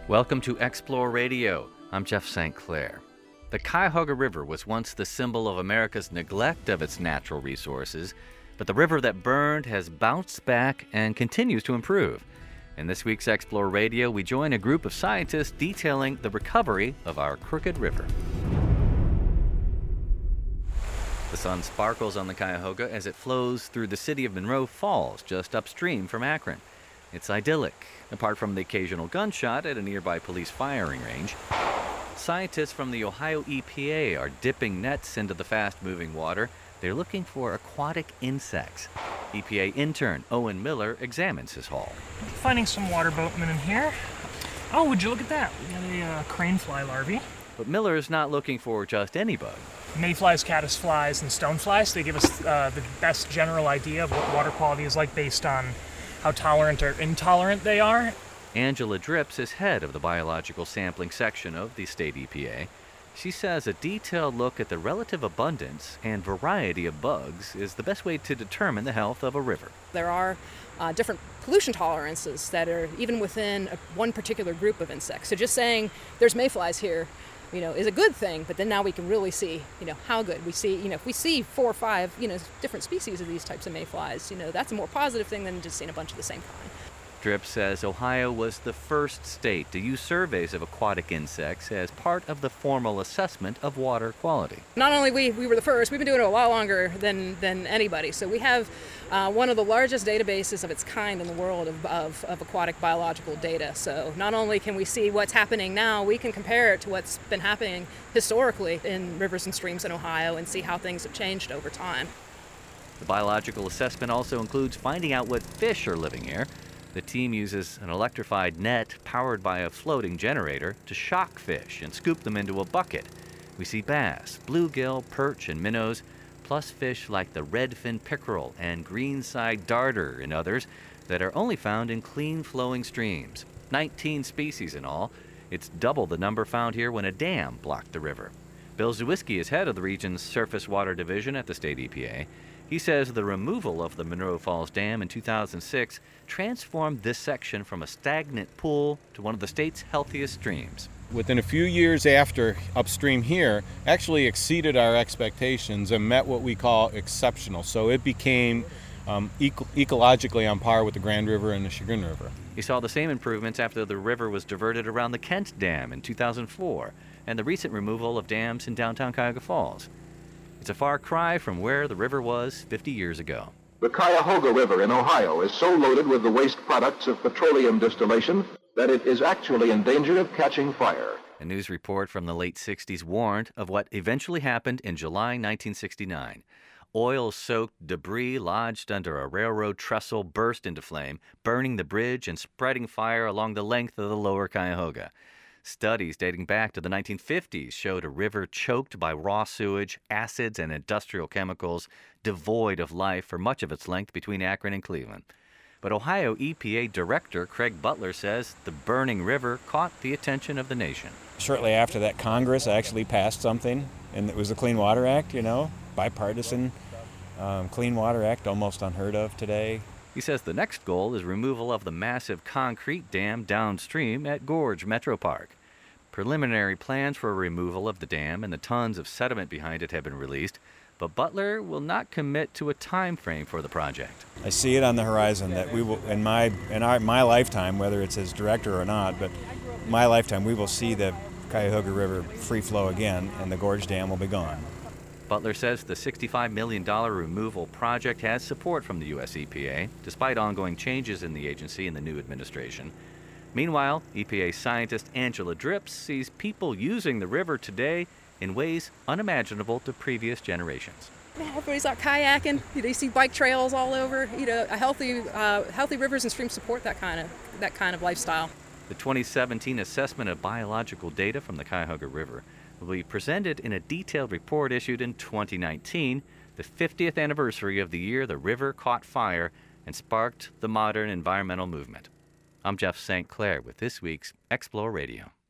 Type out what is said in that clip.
Welcome to Explore Radio. I'm Jeff St. Clair. The Cuyahoga River was once the symbol of America's neglect of its natural resources, but the river that burned has bounced back and continues to improve. In this week's Explore Radio, we join a group of scientists detailing the recovery of our crooked river. The sun sparkles on the Cuyahoga as it flows through the city of Monroe Falls, just upstream from Akron. It's idyllic, apart from the occasional gunshot at a nearby police firing range. Scientists from the Ohio EPA are dipping nets into the fast-moving water. They're looking for aquatic insects. EPA intern Owen Miller examines his haul. Finding some water boatmen in here. Oh, would you look at that? We got a crane fly larvae. But Miller's not looking for just any bug. Mayflies, caddisflies, and stoneflies. They give us the best general idea of what water quality is like based on how tolerant or intolerant they are. Angela Drips is head of the biological sampling section of the state EPA. She says a detailed look at the relative abundance and variety of bugs is the best way to determine the health of a river. There are different pollution tolerances that are even within one particular group of insects. So just saying there's mayflies here, is a good thing, but then now we can really see, how good. We see, if we see 4 or 5, different species of these types of mayflies, that's a more positive thing than just seeing a bunch of the same kind. Drip says Ohio was the first state to use surveys of aquatic insects as part of the formal assessment of water quality. Not only we were the first, we've been doing it a lot longer than anybody. So we have one of the largest databases of its kind in the world of aquatic biological data. So not only can we see what's happening now, we can compare it to what's been happening historically in rivers and streams in Ohio and see how things have changed over time. The biological assessment also includes finding out what fish are living here. The team uses an electrified net powered by a floating generator to shock fish and scoop them into a bucket. We see bass, bluegill, perch, and minnows, plus fish like the redfin pickerel and greenside darter and others that are only found in clean-flowing streams. 19 species in all. It's double the number found here when a dam blocked the river. Bill Zawiski is head of the region's Surface Water Division at the state EPA. He says the removal of the Monroe Falls Dam in 2006 transformed this section from a stagnant pool to one of the state's healthiest streams. Within a few years after, upstream here actually exceeded our expectations and met what we call exceptional. So it became ecologically on par with the Grand River and the Chagrin River. He saw the same improvements after the river was diverted around the Kent Dam in 2004 and the recent removal of dams in downtown Cuyahoga Falls. It's a far cry from where the river was 50 years ago. The Cuyahoga River in Ohio is so loaded with the waste products of petroleum distillation that it is actually in danger of catching fire. A news report from the late 60s warned of what eventually happened in July 1969. Oil-soaked debris lodged under a railroad trestle burst into flame, burning the bridge and spreading fire along the length of the lower Cuyahoga. Studies dating back to the 1950s showed a river choked by raw sewage, acids, and industrial chemicals, devoid of life for much of its length between Akron and Cleveland. But Ohio EPA Director Craig Butler says the burning river caught the attention of the nation. Shortly after that, Congress actually passed something, and it was the Clean Water Act, bipartisan Clean Water Act, almost unheard of today. He says the next goal is removal of the massive concrete dam downstream at Gorge Metro Park. Preliminary plans for removal of the dam and the tons of sediment behind it have been released, but Butler will not commit to a time frame for the project. I see it on the horizon that we will, in my lifetime, whether it's as director or not, but my lifetime, we will see the Cuyahoga River free flow again, and the Gorge Dam will be gone. Butler says the $65 million removal project has support from the U.S. EPA, despite ongoing changes in the agency and the new administration. Meanwhile, EPA scientist Angela Drips sees people using the river today in ways unimaginable to previous generations. Everybody's out kayaking. You see bike trails all over. Healthy rivers and streams support that kind of lifestyle. The 2017 assessment of biological data from the Cuyahoga River will be presented in a detailed report issued in 2019, the 50th anniversary of the year the river caught fire and sparked the modern environmental movement. I'm Jeff St. Clair with this week's Explore Radio.